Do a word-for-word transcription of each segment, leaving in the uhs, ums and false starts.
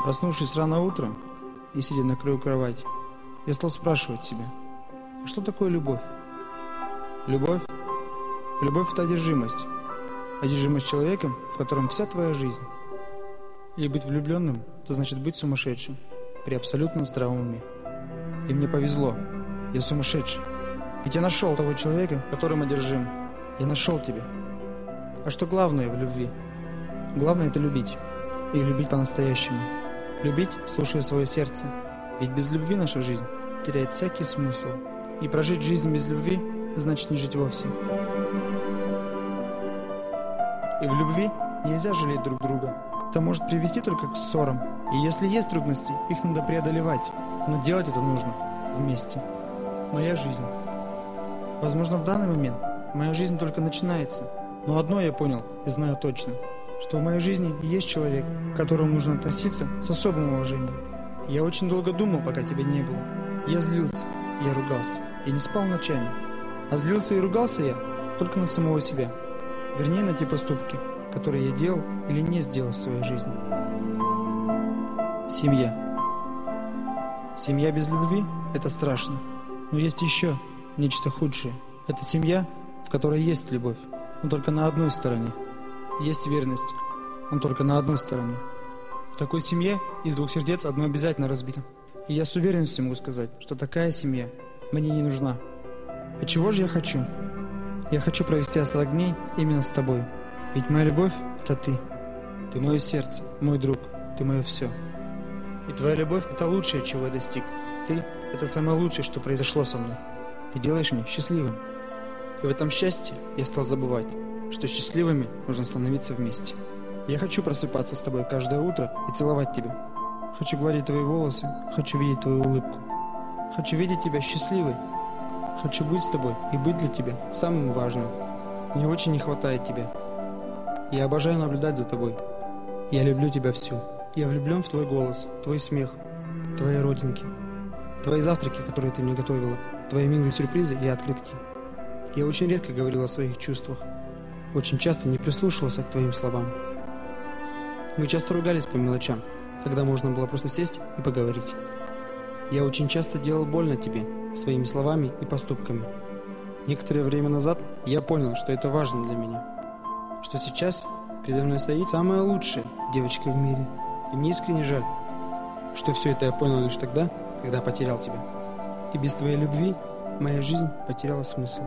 Проснувшись рано утром и сидя на краю кровати, я стал спрашивать себя, а что такое любовь? Любовь? Любовь – это одержимость. Одержимость человеком, в котором вся твоя жизнь. И быть влюбленным – это значит быть сумасшедшим при абсолютно здравом уме. И мне повезло. Я сумасшедший. Ведь я нашел того человека, которым одержим. Я нашел тебя. А что главное в любви? Главное – это любить. И любить по-настоящему. Любить, слушая свое сердце. Ведь без любви наша жизнь теряет всякий смысл. И прожить жизнь без любви – значит не жить вовсе. И в любви нельзя жалеть друг друга. Это может привести только к ссорам. И если есть трудности, их надо преодолевать. Но делать это нужно вместе. Моя жизнь. Возможно, в данный момент моя жизнь только начинается. Но одно я понял и знаю точно, что в моей жизни есть человек, к которому нужно относиться с особым уважением. Я очень долго думал, пока тебя не было. Я злился, я ругался, и не спал ночами. А злился и ругался я только на самого себя. Вернее, на те поступки, которые я делал или не сделал в своей жизни. Семья. Семья без любви – это страшно. Но есть еще нечто худшее. Это семья, в которой есть любовь, но только на одной стороне. Есть верность, но только на одной стороне. В такой семье из двух сердец одно обязательно разбито. И я с уверенностью могу сказать, что такая семья мне не нужна. А чего же я хочу? Я хочу провести остаток дней именно с тобой. Ведь моя любовь – это ты. Ты мое сердце, мой друг, ты мое все. И твоя любовь – это лучшее, чего я достиг. Ты – это самое лучшее, что произошло со мной. Ты делаешь меня счастливым. И в этом счастье я стал забывать, что счастливыми нужно становиться вместе. Я хочу просыпаться с тобой каждое утро и целовать тебя. Хочу гладить твои волосы, хочу видеть твою улыбку. Хочу видеть тебя счастливой. Хочу быть с тобой и быть для тебя самым важным. Мне очень не хватает тебя. Я обожаю наблюдать за тобой. Я люблю тебя всю. Я влюблен в твой голос, твой смех, твои родинки, твои завтраки, которые ты мне готовила, твои милые сюрпризы и открытки. Я очень редко говорил о своих чувствах. Очень часто не прислушивался к твоим словам. Мы часто ругались по мелочам, когда можно было просто сесть и поговорить. Я очень часто делал больно тебе своими словами и поступками. Некоторое время назад я понял, что это важно для меня. Что сейчас передо мной стоит самая лучшая девочка в мире. И мне искренне жаль, что все это я понял лишь тогда, когда потерял тебя. И без твоей любви моя жизнь потеряла смысл.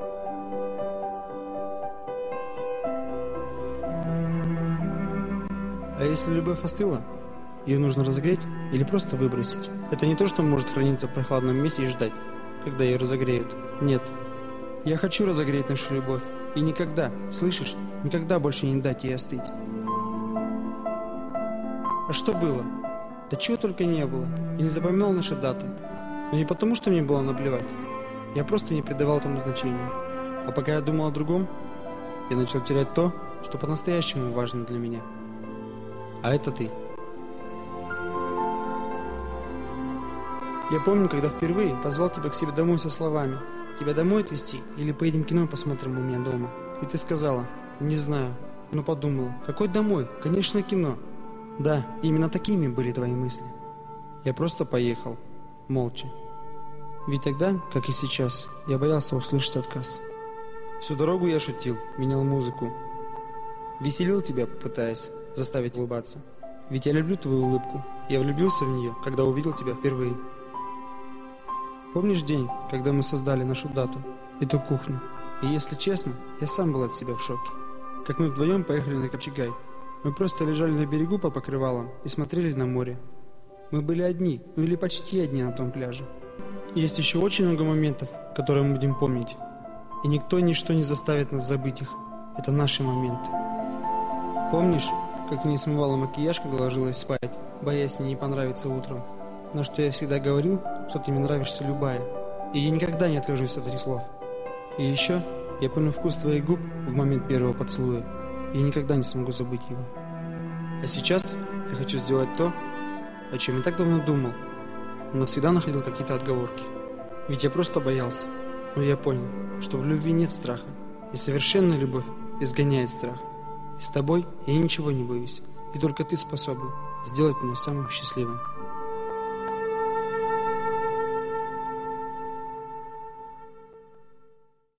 А если любовь остыла, ее нужно разогреть или просто выбросить. Это не то, что может храниться в прохладном месте и ждать, когда ее разогреют. Нет. Я хочу разогреть нашу любовь. И никогда, слышишь, никогда больше не дать ей остыть. А что было? Да чего только не было. Я не запоминал наши даты. Но не потому, что мне было наплевать. Я просто не придавал этому значения. А пока я думал о другом, я начал терять то, что по-настоящему важно для меня. А это ты. Я помню, когда впервые позвал тебя к себе домой со словами: «Тебя домой отвезти или поедем кино посмотрим у меня дома?» И ты сказала: «Не знаю», но подумала: «Какой домой? Конечно, кино». Да, именно такими были твои мысли. Я просто поехал, молча. Ведь тогда, как и сейчас, я боялся услышать отказ. Всю дорогу я шутил, менял музыку. Веселил тебя, пытаясь заставить улыбаться. Ведь я люблю твою улыбку. Я влюбился в нее, когда увидел тебя впервые. Помнишь день, когда мы создали нашу дату, эту кухню? И если честно, я сам был от себя в шоке. Как мы вдвоем поехали на Копчегай. Мы просто лежали на берегу по покрывалам и смотрели на море. Мы были одни, ну или почти одни на том пляже. И есть еще очень много моментов, которые мы будем помнить. И никто и ничто не заставит нас забыть их. Это наши моменты. Помнишь, как ты не смывала макияж, когда ложилась спать, боясь мне не понравиться утром? Но что я всегда говорил, что ты мне нравишься любая. И я никогда не откажусь от этих слов. И еще я помню вкус твоих губ в момент первого поцелуя. И я никогда не смогу забыть его. А сейчас я хочу сделать то, о чем я так давно думал, но всегда находил какие-то отговорки. Ведь я просто боялся. Но я понял, что в любви нет страха. И совершенная любовь изгоняет страх. И с тобой я ничего не боюсь. И только Ты способен сделать меня самым счастливым.